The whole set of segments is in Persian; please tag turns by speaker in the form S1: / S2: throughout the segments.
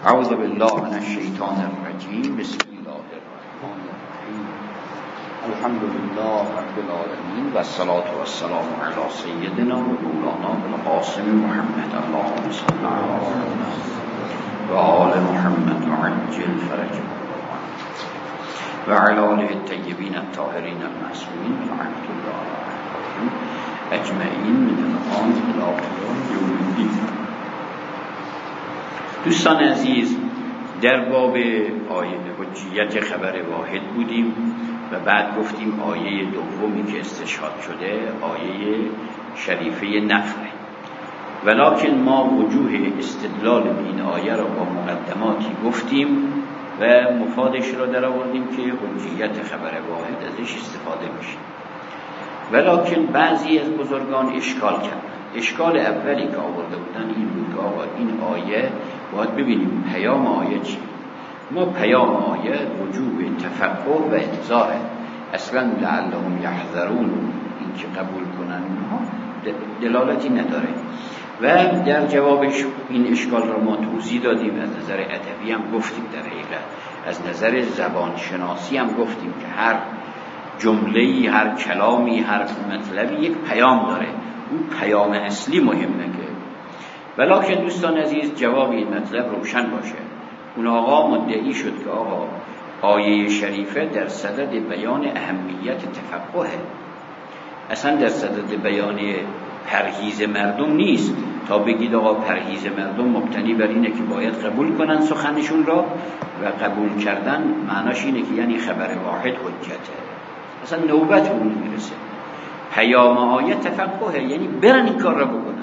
S1: اعوذ بالله من الشیطان الرجیم. بسم الله الرحمن الرحیم. الحمد لله رب العالمین و الصلاة و السلام علی سیدنا و مولانا القاسم محمد اللهم صل علی محمد و آل محمد و عجل فرجهم و علی آله الطیبین الطاهرین المعصومین رحمة الله علیهم اجمعین من الان الی یوم الدین. دوستان عزیز، در باب آیه حجیت خبر واحد بودیم و بعد گفتیم آیه دومی که استشهاد شده آیه شریفه نفره، ولکن ما وجوه استدلال این آیه را با مقدماتی گفتیم و مفادش را در آوردیم که حجیت خبر واحد ازش استفاده میشه. ولکن بعضی از بزرگان اشکال کردن. اشکال اولی که آورده بودن این بود که آقا این آیه باید ببینیم پیام آیه چی. ما پیام آیه وجوب تفقه و انذاره. اصلا لعلهم یحذرون، این که قبول کنن اینها دلالتی نداره. و در جوابش این اشکال را ما توضیح دادیم. از نظر ادبی هم گفتیم، در حقیقت از نظر زبان شناسی هم گفتیم که هر جمله‌ای، هر کلامی، هر مطلبی یک پیام داره. اون پیام اصلی مهمه که ولکن دوستان عزیز جواب این مطلب روشن باشه. اون آقا مدعی شد که آقا آیه شریفه در صدد بیان اهمیت تفقهه، اصلا در صدد بیان پرهیز مردم نیست. تا بگید آقا پرهیز مردم مبتنی بر اینه که باید قبول کنن سخنشون را و قبول کردن معناش اینه که یعنی خبر واحد حجته، اصلا نوبت اون میرسه. پیام آیه تفقهه، یعنی برن این کار را بکنن.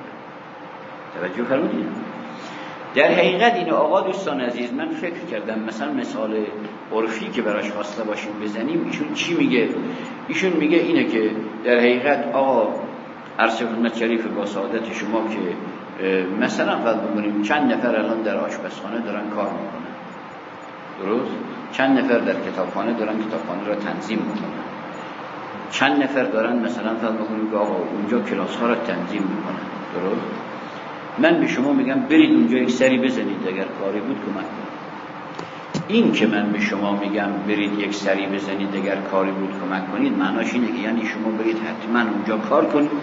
S1: در توجه فرمودید؟ در حقیقت این آقا دوستان عزیز من فکر کردم مثلا مثال عرفی که براش خواسته باشیم بزنیم، ایشون چی میگه؟ ایشون میگه اینه که در حقیقت آقا عرض خدمت شریف با سعادت شما که مثلا فرض بکنیم چند نفر الان در آشپزخانه دارن کار میکنن، درست؟ چند نفر در کتابخانه دارن کتابخانه را تنظیم میکنن، چند نفر دارن مثلا فرض بکنیم که آقا اونجا کلاس ها را تنظیم میکنن، درست؟ من به شما میگم برید اونجا یک سری بزنید، اگر کاری بود کمک کنید. این که من به شما میگم برید یک سری بزنید اگر کاری بود کمک کنید معناش اینه که یعنی شما برید حتما اونجا کار کنید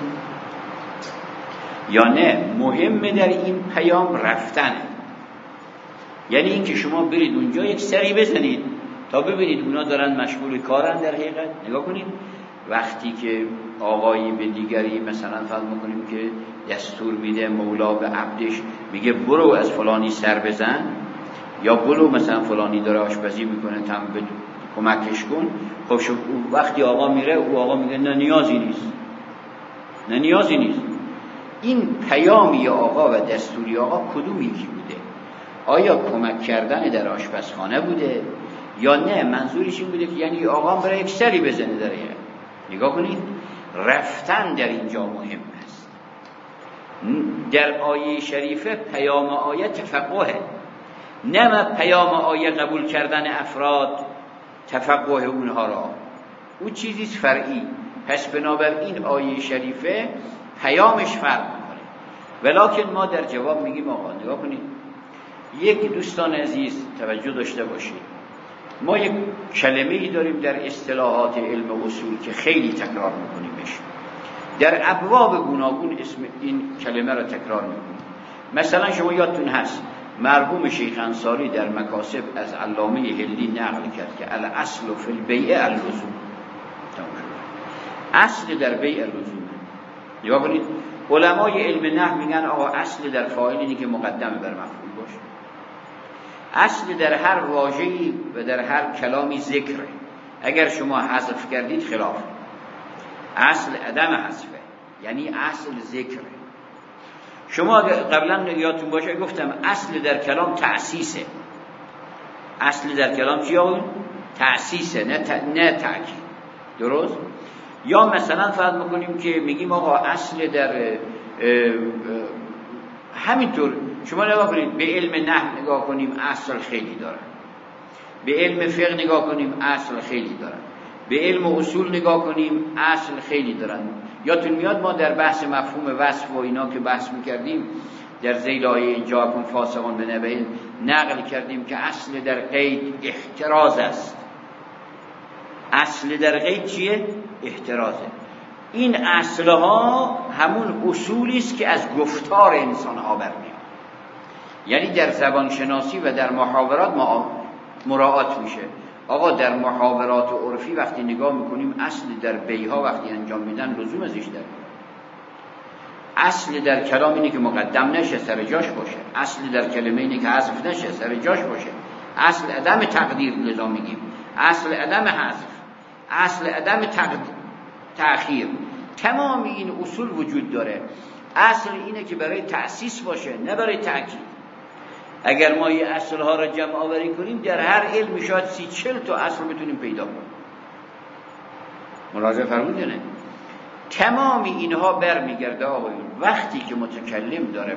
S1: یا نه؟ مهمه در این پیام رفتنه، یعنی این که شما برید اونجا یک سری بزنید تا ببینید اونا دارن مشغول کارن. در حقیقت نگاه کنید وقتی که آقایی به دیگری مثلا فرض میکنیم که دستور میده مولا به عبدش میگه برو از فلانی سر بزن، یا برو مثلا فلانی داره آشپزی میکنه تم کمکش کن. خب وقتی آقا میره او آقا میگه نه نیازی نیست، نه نیازی نیست. این پیامی آقا و دستوری آقا کدوم یکی بوده؟ آیا کمک کردن در آشپزخانه بوده یا نه منظورش این بوده که یعنی آقا برای یک سری بزنه؟ در نگاه کنید رفتن در اینجا مهم است. در آیه شریفه پیام آیه تفقهه، نه پیام آیه قبول کردن افراد تفقه اونها را، اون چیزی فرعی. پس بنابراین آیه شریفه پیامش فرق میکنه. ولکن ما در جواب میگیم آقا نگاه کنید، یک دوستان عزیز توجه داشته باشید، ما یک کلمه‌ای داریم در اصطلاحات علم اصول که خیلی تکرار میکنیمش. در ابواب گوناگون اسم این کلمه را تکرار میکنیم. مثلا شما یادتون هست مرحوم شیخ انصاری در مکاسب از علامه هلی نقل کرد که الاصل فی البیع اللزوم. اصل در بیع اللزوم. نگاه کنید علمای علم نحو میگن آقا اصل در فاعل اینه که مقدمه بر مفعول باشه. اصل در هر واژه‌ای و در هر کلامی ذکره. اگر شما حذف کردید خلاف. اصل عدم حذفه، یعنی اصل ذکره. شما قبلا یادتون باشه گفتم اصل در کلام تأسیسه. اصل در کلام چی آقا؟ تأسیسه، نه تأکید، درست؟ یا مثلا فرض میکنیم که میگیم آقا اصل در همینطور شما نگاه کنید به علم نحو نگاه کنیم اصل خیلی دارن، به علم فقه نگاه کنیم اصل خیلی دارن، به علم اصول نگاه کنیم اصل خیلی دارن. یادتون میاد ما در بحث مفهوم وصف و اینا که بحث میکردیم در ذیل آیه جاءکم فاسقون بنبأ نقل کردیم که اصل در قید احتراز است. اصل در قید چیه؟ احترازه. این اصلها همون اصولی است که از گفتار انسان ها برمیاد، یعنی در زبان شناسی و در محاورات مراعات میشه. آقا در محاورات عرفی وقتی نگاه میکنیم اصل در بیها وقتی انجام میدن لزوم ازش داره. اصل در کلام اینه که مقدم نشه سر جاش باشه، اصل در کلمه اینه که حذف نشه سر جاش باشه، اصل عدم تقدیر لذا میگیم، اصل عدم حذف، اصل عدم تأخیر. تمام این اصول وجود داره. اصل اینه که برای تأسیس باشه نه برای تأکید. اگر ما این اصلها را جمع آوری کنیم در هر علم شاید 30-40 تا اصل بتونیم پیدا کنیم. ملاحظه فرمودید نه؟ تمام اینها برمیگرده آقایون وقتی که متکلم داره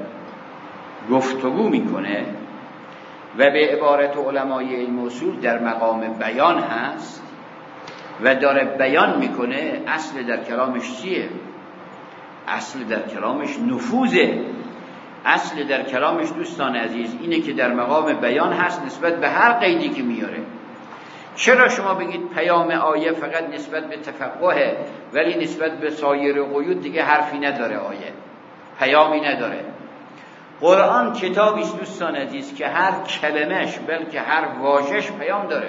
S1: گفتگو میکنه و به عبارت علمای علم اصول در مقام بیان هست و داره بیان میکنه، اصل در کلامش چیه؟ اصل در کلامش نفوذه. اصل در کلامش دوستان عزیز اینه که در مقام بیان هست نسبت به هر قیدی که میاره. چرا شما بگید پیام آیه فقط نسبت به تفقهه ولی نسبت به سایر قیود دیگه حرفی نداره، آیه پیامی نداره؟ قرآن کتابی است دوستان عزیز که هر کلمش بلکه هر واژه‌اش پیام داره.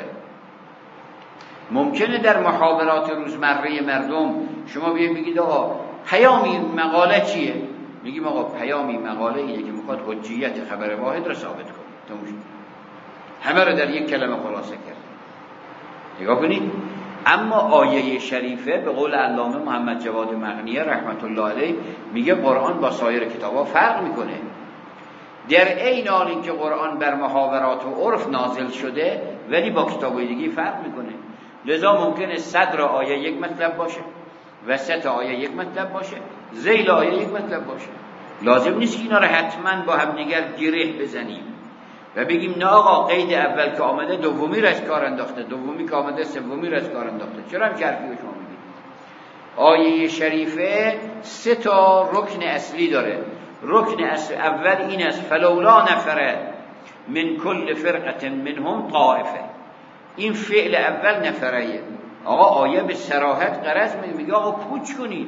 S1: ممکنه در محاورات روزمره مردم شما بگید آقا پیامی مقاله چیه؟ میگیم آقا پیامی مقاله اینه که میخواد حجیت خبر واحد رو ثابت کنه. همه رو در یک کلمه خلاصه کرد. نگاه کنید. اما آیه شریفه به قول علامه محمد جواد مغنیه رحمت الله علیه میگه قرآن با سایر کتابا فرق میکنه. در عین حال اینکه قرآن بر محاورات و عرف نازل شده ولی با کتابای دیگه فرق میکنه. لذا ممکنه صدر آیه یک مطلب باشه، وسط آیه یک مطلب باشه، ذیل آیه یک مطلب باشه. لازم نیست که اینا رو حتما با هم دیگر گره بزنیم و بگیم نه آقا قید اول که آمده دومی رو از کار انداخته، دومی که آمده سومی رو از کار انداخته. چرا هم حرفی رو شما میگید؟ آیه شریفه 3 تا رکن اصلی داره. رکن اصل اول این است فلولا نفر من کل فرقه منهم طائفه. این فعل اول نفره. آقا آیه به صراحت غرض میگه آقا کوچ کنید،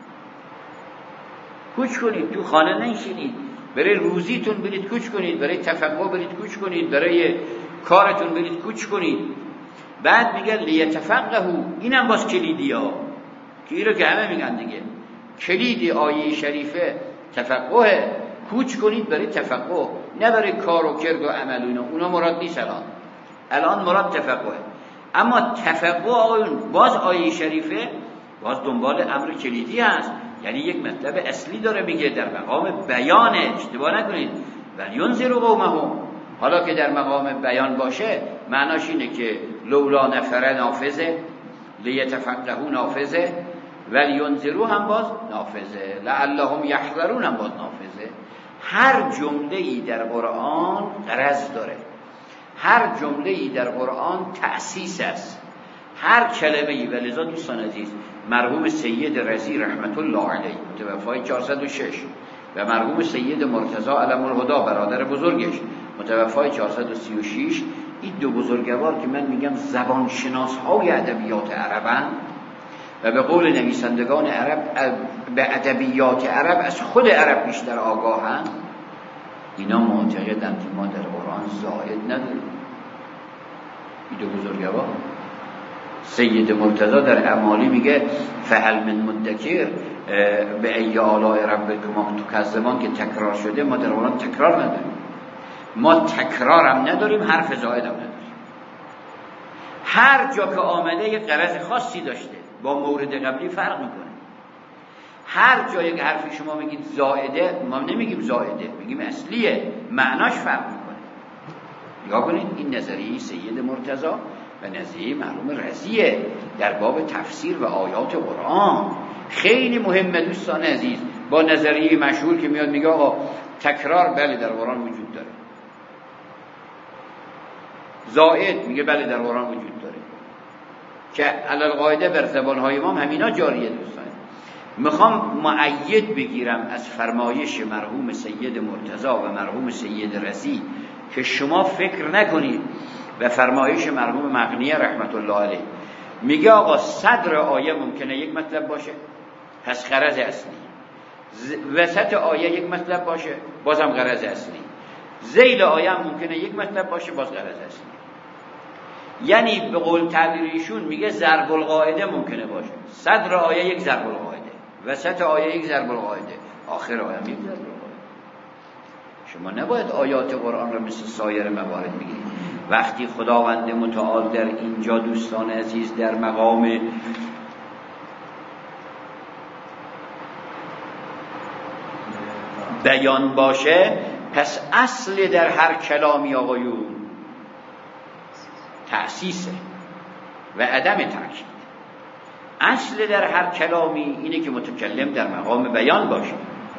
S1: کوچ کنید، تو خانه ننشینید، برای روزیتون برید کوچ کنید، برای تفقه برید کوچ کنید، برای کارتون برید کوچ کنید. بعد میگه لیتفقهوا، اینم باز کلیدی ها که این رو که همه میگن دیگه کلید آیه شریفه تفقه. کوچ کنید برای تفقه نه برای کار و کرد و عمل و اینا، اونا مراد نیست. الان مراد تفقه. اما تفقه آقایون باز آیه شریفه باز دنبال امر کلیدی هست، یعنی یک مطلب اصلی داره میگه در مقام بیانه. اشتباه نکنید. ولینذر قومهم، حالا که در مقام بیان باشه معناش اینه که لولا نفر نافذه، لیتفقهوا نافذه، ولینذروا هم باز نافذه، لعلهم یحذرون هم باز نافذه. هر جمله‌ای در قرآن غرض داره، هر جمله‌ای در قرآن تأسیس است، هر کلمه‌ای. ولذا دوستان عزیز مرحوم سید رضی رحمت الله علیه متوفای 406 و مرحوم سید مرتضی علم الهدی برادر بزرگش متوفای 436، این دو بزرگوار که من میگم زبان شناس‌های ادبیات عربن و به قول نویسندگان عرب به ادبیات عرب از خود عرب بیشتر آگاهند، اینا معتقدند که ما در قرآن زائد نداریم. این دو بزرگوار. سید مرتضی در اعمالی میگه فهل من مدکر به ای آلاء ربکما تکذبان که تکرار شده. ما در قرآن تکرار نداریم، ما تکرار هم نداریم، حرف زائد هم نداریم. هر جا که آمده یک غرض خاصی داشته، با مورد قبلی فرق میکنه. هر جایی که حرفی شما میگید زائده، ما نمیگیم زائده، میگیم اصلیه، معناش فرق میکنه. نگاه کنید این نظریه سید مرتضی و نظریه مرحوم رضیه در باب تفسیر و آیات قرآن خیلی مهمه دوستان عزیز. با نظریه مشهور که میاد میگه آقا تکرار بله در قرآن وجود داره، زائد میگه بله در قرآن وجود داره، که علی القاعده بر زبان‌های ما همینا جاریه دوستان. میخوام مؤید بگیرم از فرمایش مرحوم سید مرتضی و مرحوم سید رضی که شما فکر نکنید، و فرمایش مرحوم مغنی رحمت الله علیه. میگه آقا صدر آیه ممکنه یک مطلب باشه، پس غرض اصلی. وسط آیه یک مطلب باشه، بازم غرض اصلی. ذیل آیه هم ممکنه یک مطلب باشه، باز غرض اصلی. یعنی به قول تعبیر ایشون میگه ضرب القاعده ممکنه باشه، صدر آیه یک ضرب القاعده، وسط آیه یک ضرب القاعده، آخر آیه یک ضرب القاعده. شما نباید آیات قرآن رو مثل سایر موارد بگیرید. وقتی خداوند متعال در اینجا دوستان عزیز در مقام بیان باشه، پس اصل در هر کلامی آقایون تأسیسه و عدم تأکید. اصل در هر کلامی اینه که متکلم در مقام بیان باشه.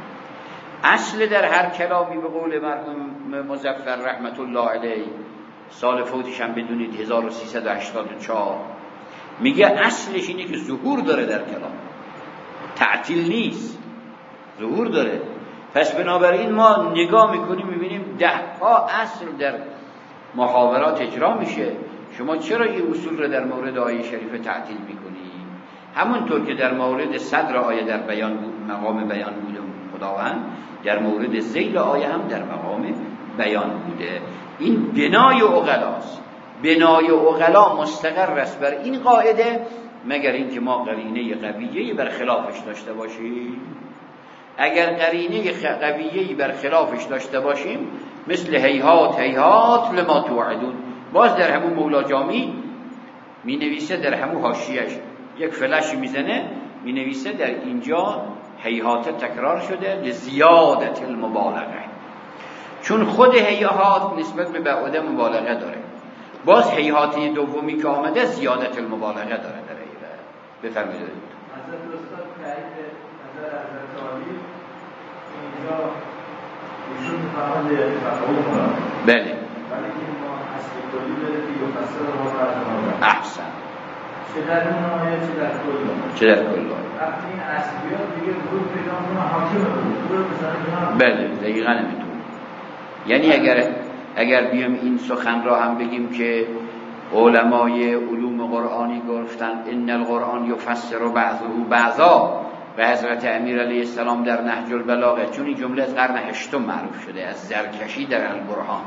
S1: اصل در هر کلامی به قول مرحوم مظفر رحمت الله علیه، سال فوتش هم بدونید 1384، میگه اصلش اینه که ظهور داره در کلام، تعطیل نیست، ظهور داره. پس بنابراین ما نگاه میکنیم میبینیم 10 اصل در محاورات اجرا میشه. شما چرا این اصول رو در مورد آیه شریفه تعطیل میکنی؟ همونطور که در مورد صدر آیه در بیان بود، مقام بیان بوده خداوند، در مورد ذیل آیه هم در مقام بیان بوده. این بنای عقلاست. بنای عقلا مستقر است بر این قاعده، مگر اینکه ما قرینه قویه‌ای بر خلافش داشته باشیم. اگر قرینه قویه‌ای بر خلافش داشته باشیم، مثل هیهات هیهات لما توعدون، باز در همون مولا جامی می نویسه، در همون حاشیه‌اش یک فلش میزنه، می نویسه در اینجا هیهات تکرار شده لزیادت المبالغه، چون خود هیهات نسبت به بعد مبالغه داره. باز هیهاتی دومی که آمده زیادت المبالغه داره در ایده. بفرمایید.
S2: حضرت استاد تایید نظر حضرت عالی اینجا ایشون فرموده تفاوت مراد.
S1: بله.
S2: ولی که ما اصل کلی داره که یفسر رو فرموده.
S1: احسن.
S2: چه در اون آیه چه در کل آیه.
S1: چه در کل آیه.
S2: وقتی این اصلیات دیگه بود پیدا کنه حاکم بود بزنه.
S1: بله دقیقاً همینطور. یعنی اگر بیام این سخن را هم بگیم که علمای علوم قرآنی گفتن ان القرآن یفسر بعضه بعضا، و حضرت امیر علیه السلام در نهج البلاغه، چون این جمله از قرن 8 معروف شده، از زرکشی در البرهان،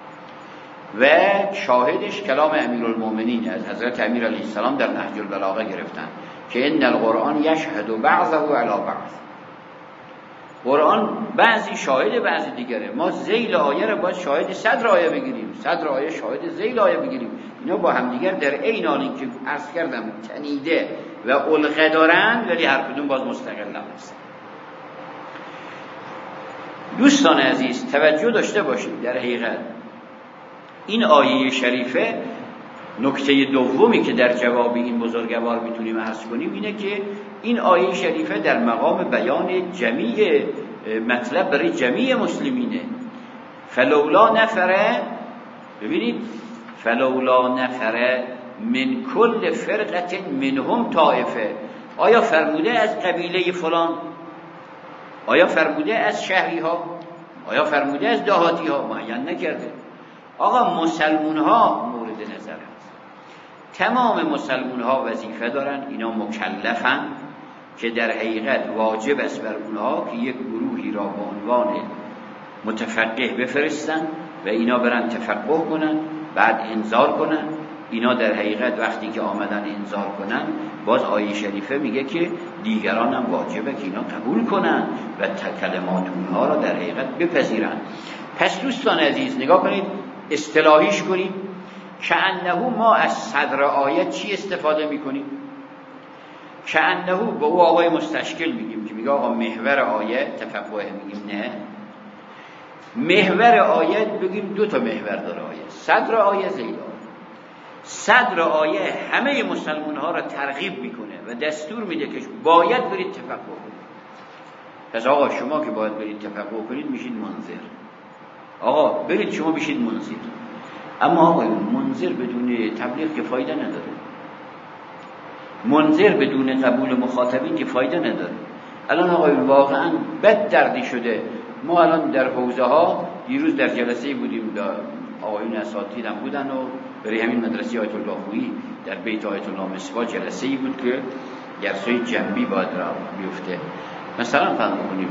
S1: و شاهدش کلام امیرالمومنین از حضرت امیر علیه السلام در نهج البلاغه گرفتن که ان القرآن یشهد بعضه علی بعض. قرآن بعضی شاهد بعضی دیگره. ما ذیل آیه رو باید شاهد صدر آیه بگیریم، صدر آیه شاهد ذیل آیه بگیریم. اینا با هم دیگر در عین حال اینکه عرض کردم تنیده و علقه دارند، ولی هر کدوم باز مستقل هستند. دوستان عزیز توجه داشته باشید، در حقیقت این آیه شریفه نکته دومی که در جواب این بزرگوار میتونیم عرض کنیم اینه که این آیه شریفه در مقام بیان جمیع مطلب برای جمیع مسلمینه. فلولا نفره، ببینید، فلولا نفره من کل فرقت منهم طائفه. آیا فرموده از قبیله فلان؟ آیا فرموده از شهری ها؟ آیا فرموده از دهاتی ها؟ معین نکرده. آقا مسلمون ها مورد نظر هست. تمام مسلمون ها وظیفه دارن، اینا مکلفن که در حقیقت واجب است بر اونها که یک گروهی را به عنوان متفقه بفرستن و اینا برن تفقه کنن، بعد انذار کنن. اینا در حقیقت وقتی که آمدن انذار کنن، باز آیه شریفه میگه که دیگران هم واجبه که اینا قبول کنن و کلمات اونها را در حقیقت بپذیرن. پس دوستان عزیز نگاه کنید، اصطلاحیش کنید که انه ما از صدر آیه چی استفاده میکنیم؟ که انه به او آقای مستشکل میگیم که میگه آقا محور آیه تفقه، میگیم نه، محور آیه بگیم دو تا محور داره آیه، صدر آیه ذیل آیه. صدر آیه همه مسلمان ها را ترغیب میکنه و دستور میده که باید برید تفقه کنید. پس آقا شما که باید برید تفقه کنید میشید منذر. آقا برید شما بشید منذر. اما آقا منذر بدون تبلیغ که فایده نداره، منذر بدون قبول مخاطبین که فایده نداره. الان آقایون واقعا بد دردی شده. ما الان در حوزه ها دیروز در جلسه بودیم، آقایون اساتید هم بودن و برای همین مدرسه آیت الله خویی در بیت آیت الله مصباح جلسه ای بود که درسای جنبی باید را بیفته. مثلا فهم کنیم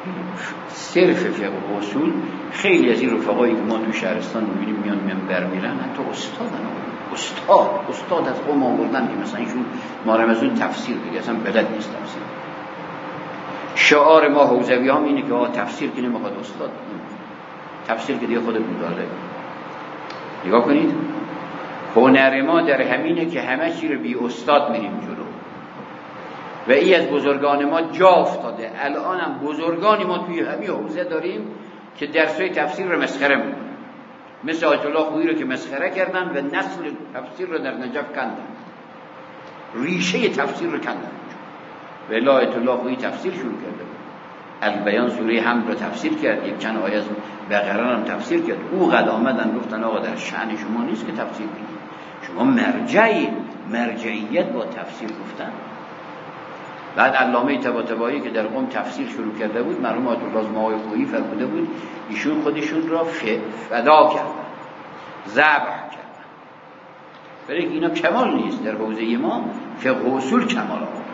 S1: صرف فقه و اصول، خیلی از این رفقایی که ما تو شهرستان می‌بینیم میان منبر میرن، حتی استاد از قوم آوردن که مثلا ایشون مارم از اون تفسیر دیگه اصلا بلد نیست تفسیر. شعار ما حوزوی هم اینه که تفسیر که نمیخواد استاد، تفسیر که دیگه خودتون داره. نگاه کنید هنر ما در همینه که همه چی رو بی استاد میریم جلو و این از بزرگان ما جا افتاده. الان هم بزرگانی ما توی همین حوزه داریم که درسای تفسیر رو مسخره میکنن، مثل آیت الله خویی رو که مسخره کردن و نسل تفسیر رو در نجف کندن، ریشه تفسیر رو کندن. و الا آیت الله خویی تفسیر شروع کرده بود، البیان سوره حمد رو تفسیر کرد، یک چند آیه از بقره هم تفسیر کرد. او قد آمدن گفتن آقا در شأن شما نیست که تفسیر بگید، شما مرجعیت با تفسیر گفتن. بعد علامه طباطبایی که در قم تفسیر شروع کرده بود، مرحوم آیت الله زماوی خویی فرموده بود ایشون خودشون را فدا کردن، ذبح کردن. برای اینا کمال نیست. در حوزه ما فقه و اصول کمال آمد.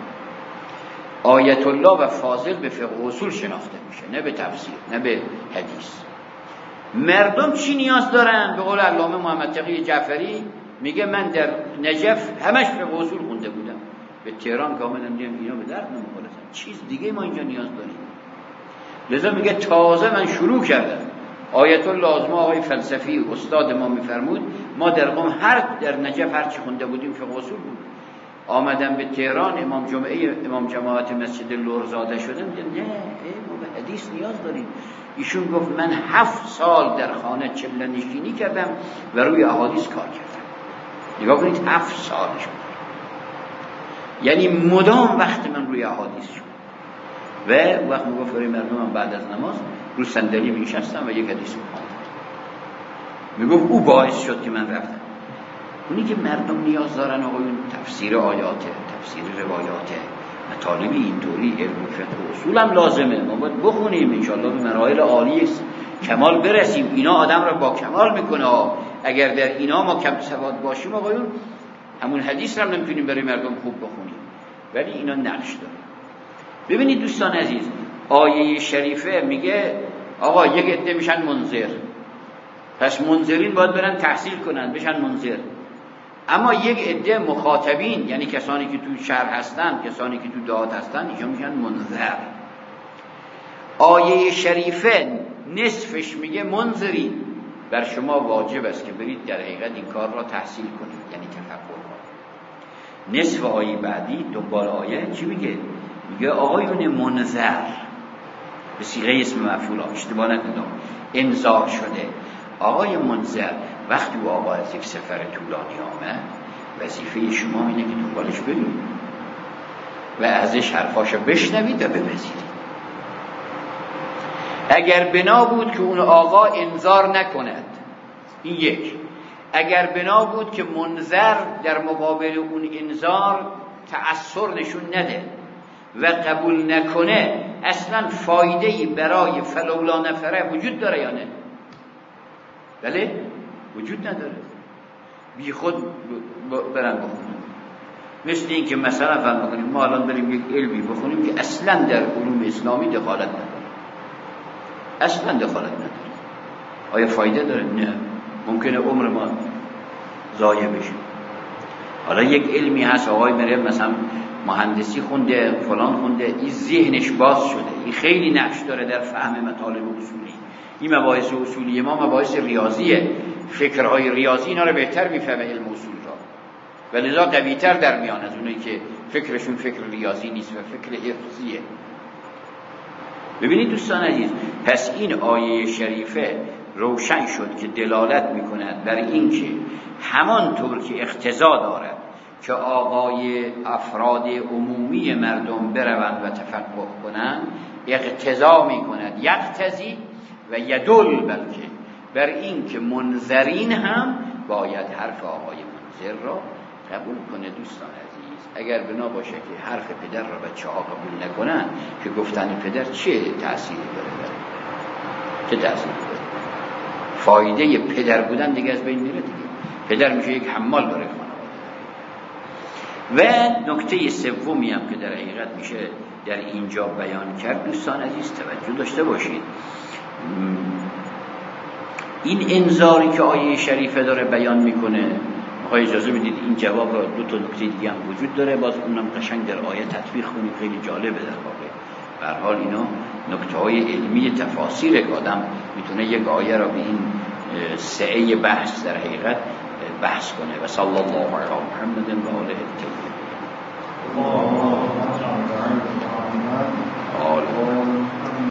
S1: آیت الله و فاضل به فقه و اصول شناخته میشه، نه به تفسیر، نه به حدیث. مردم چی نیاز دارن؟ به قول علامه محمد تقی جعفری میگه من در نجف همش فقه و اصول خونده بودم، به تهران کاملا میگم اینا به درد نمیخوره، چیز دیگه ما اینجا نیاز داریم. لذا میگه تازه من شروع کردم. آیت الله لازمه آقای فلسفی استاد ما میفرمود ما در قم در نجف هر چی خونده بودیم فقه و اصول بود. آمدم به تهران امام جماعت مسجد لرزاده شدم، نه ما به حدیث نیاز داریم. ایشون گفت من 7 سال در خانه چله نشینی کردم و روی احادیث کار کردم. نگاه کنید 7 سالش بود، یعنی مدام وقت من روی احادیث شد. و وقت میگفت برای مردم بعد از نماز رو صندلی میشستم و یک حدیث میخوندم. میگفت او باعث شد که من رفتم. اونی که مردم نیاز دارن آقایون تفسیر آیاته، تفسیر روایاته، مطالب اینطوری، علم فقه و اصول هم لازمه. ما باید بخونیم انشاءالله به مراحل عالی کمال برسیم. اینا آدم را با کمال میکنه. اگر در اینا ما کم سواد باشیم آقایون همون حدیث هم نمیتونیم برای مردم خوب بخونیم، ولی اینا نقش داره. ببینید دوستان عزیز، آیه شریفه میگه آقا یک عده میشن منذر، پس منذرین باید برن تحصیل کنن بشن منذر. اما یک عده مخاطبین، یعنی کسانی که تو شهر هستن، کسانی که تو دهات هستن، ایشون میشن منذر. آیه شریفه نصفش میگه منذرین، بر شما واجب است که برید در حقیقت این کار را تحصیل کنید، یعنی تفکر کنید. نصف آیه بعدی دنبال آیه چی میگه؟ میگه آقایون منذر، به صیغه اسم مفعول، اشتباه نکنید، انذار شده. آقای منذر وقتی او آقا از یک سفر طولانی آمد، وظیفه شما اینه که دنبالش برید و ازش حرفاشو بشنوید و بپذیرید. اگر بنا بود که اون آقا انذار نکند، این یک. اگر بنا بود که منذر در مقابل اون انذار تأثیر نشون نده و قبول نکنه، اصلا فایده‌ای برای فلولا نفره وجود داره یا نه؟ بله وجود نداره. بی خود برن بخونن. مثل این که مثلا فرض کنیم ما الان بریم یک علمی بخونیم که اصلا در علوم اسلامی دخالت نداره، اصلا دخالت نداره، آیا فایده داره؟ نه. ممکنه عمر ما ضایع بشه. حالا یک علمی هست آقای میره مثلا مهندسی خونده، فلان خونده، این ذهنش باز شده، این خیلی نقش داره در فهم مطالب اصولی. این مباحث اصولی ما مباحث ریاضیه، فکرهای ریاضی اینا رو بهتر میفهمه علم اصول را و لذا قوی‌تر در میان از اونایی که فکرشون فکر ریاضی نیست و فکر حفظیه. ببینید دوستان عزیز، پس این آیه شریفه روشن شد که دلالت میکند بر این که همانطور که اقتضا دارد که آقای افراد عمومی مردم بروند و تفقه کنند، اقتضا میکند یقتضی و یدل بلکه بر این که منذرین هم باید حرف آقای منذر را قبول کنه. دوستان عزیز اگر بنا باشه که حرف پدر را بچه ها قبول نکنن که گفتن پدر چه تأثیری داره؟ چه تأثیری داره؟ فایده پدر بودن دیگه از بین میره دیگه. پدر میشه یک حمال برای خانواده. و نکته سومی هم که در حقیقت میشه در اینجا بیان کرد، دوستان عزیز توجه داشته باشید، این انذاری که آیه شریفه داره بیان میکنه، میخوای اجازه بدید این جواب را دو تا نکته دیگه هم وجود داره، باز اونم قشنگ در آیه تطبیق کنیم، خیلی جالبه. در واقع به هر حال اینا نکته‌های علمی تفاسیر که آدم میتونه یک آیه را به این سعه بحث در حقیقت بحث کنه. و صلی الله علی محمد و آله الطاهرین.